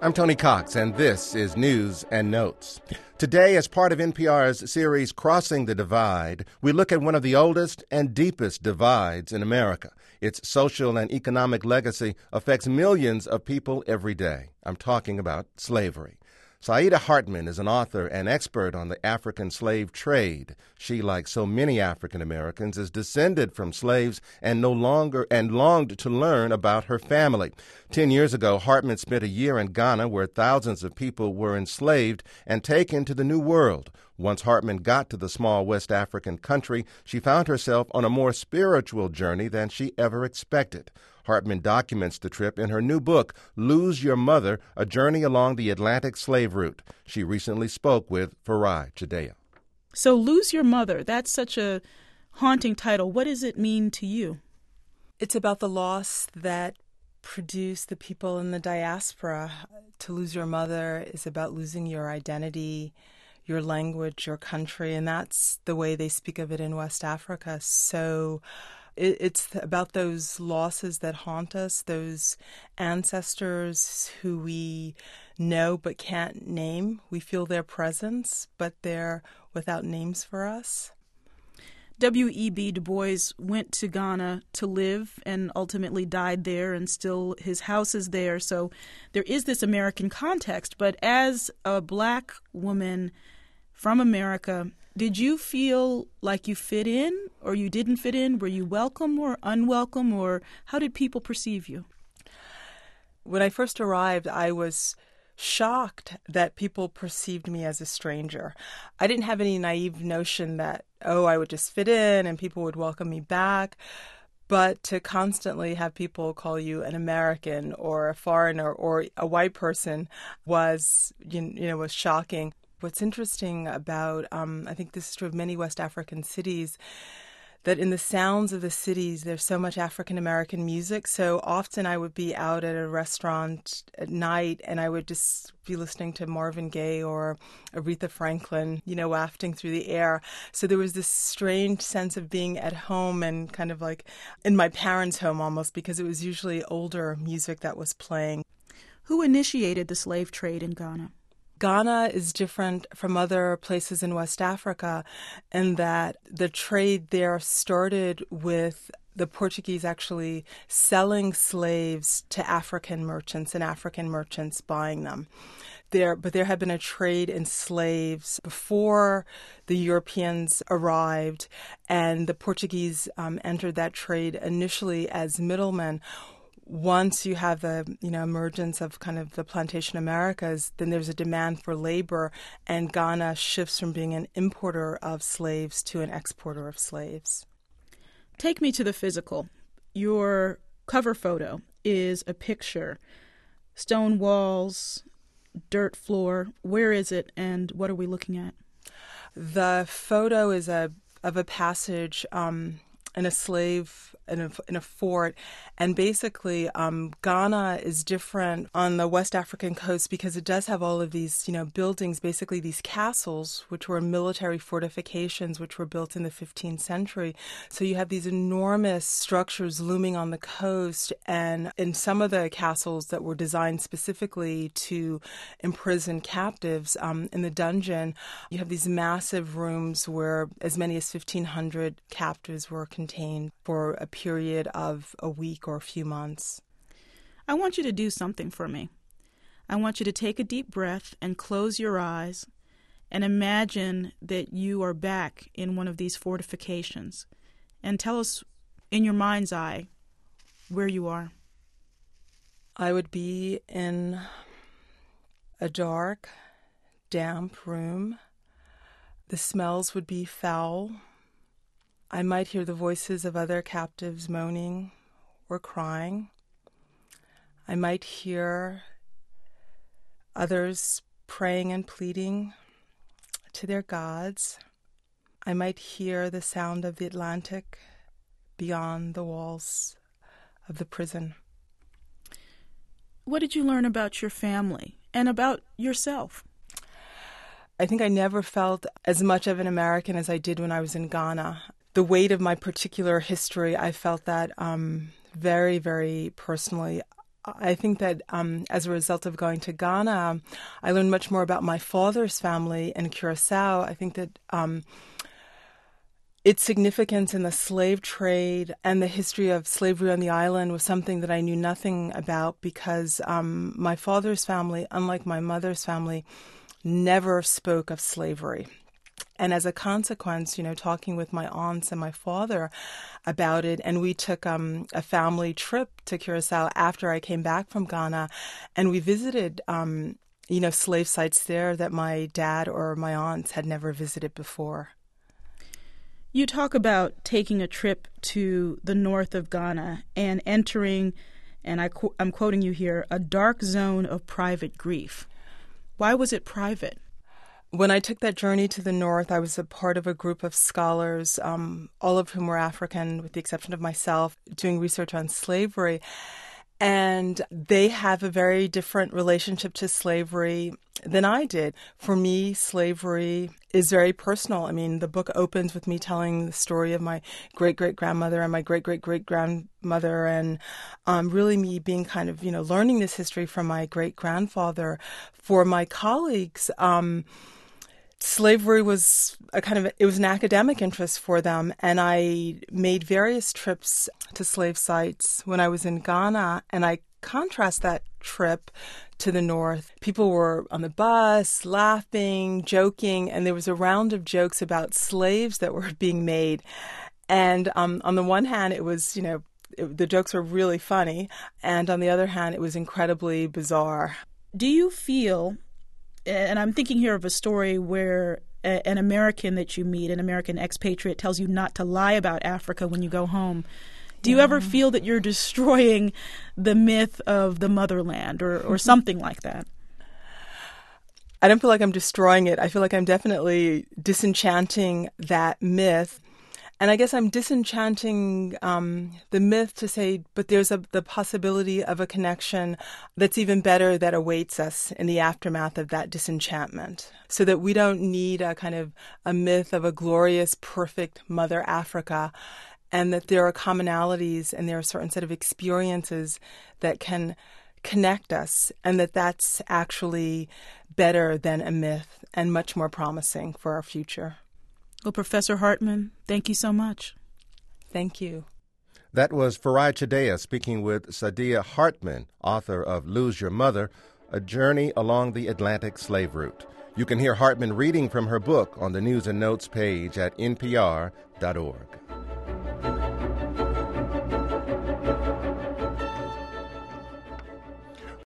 I'm Tony Cox, and this is News and Notes. Today, as part of NPR's series Crossing the Divide, we look at one of the oldest and deepest divides in America. Its social and economic legacy affects millions of people every day. I'm talking about slavery. Saidah Hartman is an author and expert on the African slave trade. She, like so many African Americans, is descended from slaves and longed to learn about her family. 10 years ago, Hartman spent a year in Ghana where thousands of people were enslaved and taken to the New World. Once Hartman got to the small West African country, she found herself on a more spiritual journey than she ever expected. Hartman documents the trip in her new book, Lose Your Mother, A Journey Along the Atlantic Slave Route. She recently spoke with Farai Chideya. So Lose Your Mother, that's such a haunting title. What does it mean to you? It's about the loss that produced the people in the diaspora. To lose your mother is about losing your identity, your language, your country, and that's the way they speak of it in West Africa. So it's about those losses that haunt us, those ancestors who we know but can't name. We feel their presence, but they're without names for us. W.E.B. Du Bois went to Ghana to live and ultimately died there, and still his house is there. So there is this American context. But as a Black woman from America, did you feel like you fit in or you didn't fit in? Were you welcome or unwelcome, or how did people perceive you? When I first arrived, I was shocked that people perceived me as a stranger. I didn't have any naive notion that, I would just fit in and people would welcome me back. But to constantly have people call you an American or a foreigner or a white person was shocking. What's interesting about, I think this is true of many West African cities, that in the sounds of the cities, there's so much African-American music. So often I would be out at a restaurant at night and I would just be listening to Marvin Gaye or Aretha Franklin, wafting through the air. So there was this strange sense of being at home and kind of like in my parents' home almost, because it was usually older music that was playing. Who initiated the slave trade in Ghana? Ghana is different from other places in West Africa in that the trade there started with the Portuguese actually selling slaves to African merchants and African merchants buying them. But there had been a trade in slaves before the Europeans arrived, and the Portuguese entered that trade initially as middlemen. Once you have the emergence of kind of the plantation Americas, then there's a demand for labor, and Ghana shifts from being an importer of slaves to an exporter of slaves. Take me to the physical. Your cover photo is a picture. Stone walls, dirt floor. Where is it, and what are we looking at? The photo is of a passage in a slave in a fort, and basically Ghana is different on the West African coast because it does have all of these buildings, basically these castles, which were military fortifications, which were built in the 15th century. So you have these enormous structures looming on the coast, and in some of the castles that were designed specifically to imprison captives in the dungeon, you have these massive rooms where as many as 1,500 captives were contained for a period of a week or a few months. I want you to do something for me. I want you to take a deep breath and close your eyes and imagine that you are back in one of these fortifications, and tell us in your mind's eye where you are. I would be in a dark, damp room. The smells would be foul. I might hear the voices of other captives moaning or crying. I might hear others praying and pleading to their gods. I might hear the sound of the Atlantic beyond the walls of the prison. What did you learn about your family and about yourself? I think I never felt as much of an American as I did when I was in Ghana. The weight of my particular history, I felt that very, very personally. I think that as a result of going to Ghana, I learned much more about my father's family in Curacao. I think that its significance in the slave trade and the history of slavery on the island was something that I knew nothing about, because my father's family, unlike my mother's family, never spoke of slavery. And as a consequence, talking with my aunts and my father about it, and we took a family trip to Curacao after I came back from Ghana, and we visited, slave sites there that my dad or my aunts had never visited before. You talk about taking a trip to the north of Ghana and entering, and I'm quoting you here, a dark zone of private grief. Why was it private? When I took that journey to the north, I was a part of a group of scholars, all of whom were African, with the exception of myself, doing research on slavery. And they have a very different relationship to slavery than I did. For me, slavery is very personal. I mean, the book opens with me telling the story of my great-great-grandmother and my great-great-great-grandmother, and really me being kind of, learning this history from my great-grandfather. For my colleagues, slavery was it was an academic interest for them, and I made various trips to slave sites when I was in Ghana, and I contrast that trip to the north. People were on the bus, laughing, joking, and there was a round of jokes about slaves that were being made. And on the one hand, it was, the jokes were really funny, and on the other hand, it was incredibly bizarre. Do you feel, and I'm thinking here of a story where an American that you meet, an American expatriate, tells you not to lie about Africa when you go home. Do you ever feel that you're destroying the myth of the motherland or something like that? I don't feel like I'm destroying it. I feel like I'm definitely disenchanting that myth. And I guess I'm disenchanting the myth to say, but there's the possibility of a connection that's even better that awaits us in the aftermath of that disenchantment, so that we don't need a myth of a glorious, perfect Mother Africa, and that there are commonalities and there are a certain set of experiences that can connect us, and that's actually better than a myth and much more promising for our future. Well, Professor Hartman, thank you so much. Thank you. That was Farai Chideya speaking with Saidiya Hartman, author of Lose Your Mother, A Journey Along the Atlantic Slave Route. You can hear Hartman reading from her book on the News and Notes page at npr.org.